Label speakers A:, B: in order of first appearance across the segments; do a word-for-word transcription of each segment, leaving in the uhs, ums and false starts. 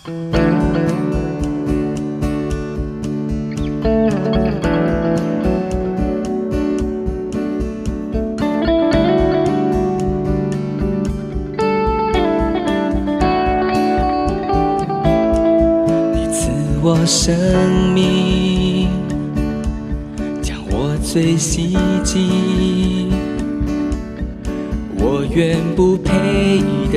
A: 我生命将我最希冀，我原不配的，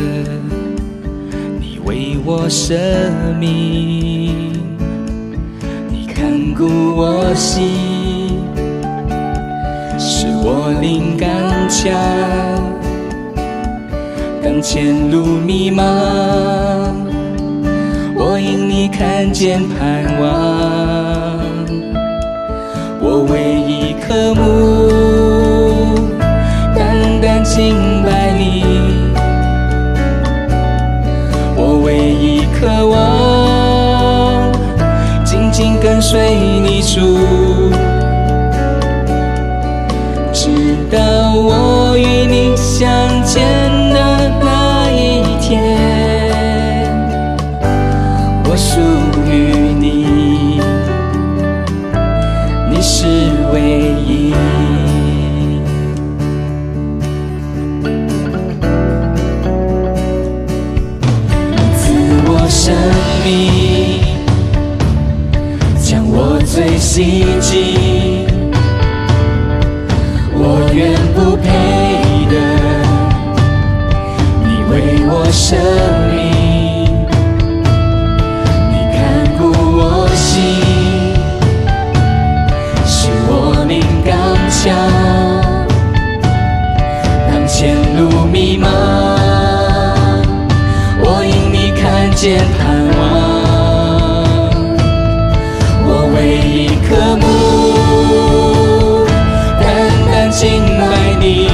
A: 你为我舍命，你看顾我心，使我灵刚强，当前路迷茫，我因你看见盼望，我唯一渴慕，单单敬拜你，我唯一渴望，紧紧跟随你主，直到我与你相见的那一天。我属于你，你是唯一。赐我生命，将我最希冀，我原不配的，你为我舍命。当前路迷茫，我因你看见盼望，我唯一渴慕，单单敬拜你，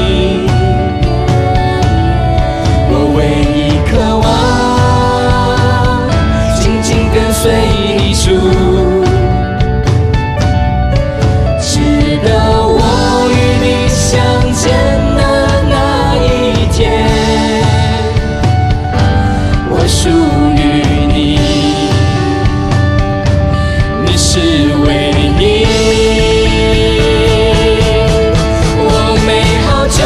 A: 我唯一渴望，紧紧跟随你主。属于你，你是唯一。我美好救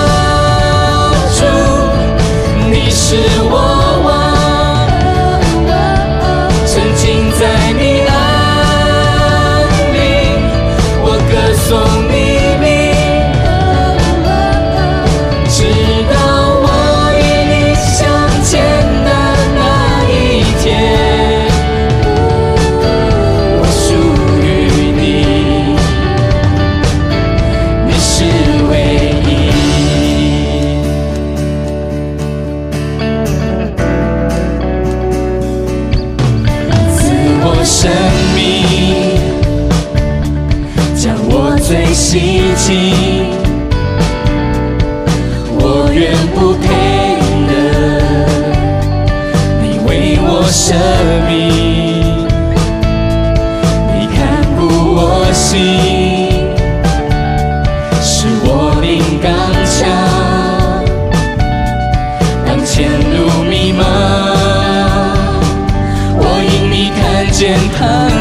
A: 主，你是我王，沉浸在你爱里，我歌颂你名，直到我与你相见。我属于你，你是唯一。赐我生命，将我最希冀，我原不配舍命，你看顾我心，使我灵刚强，当前路迷茫，我因你看见盼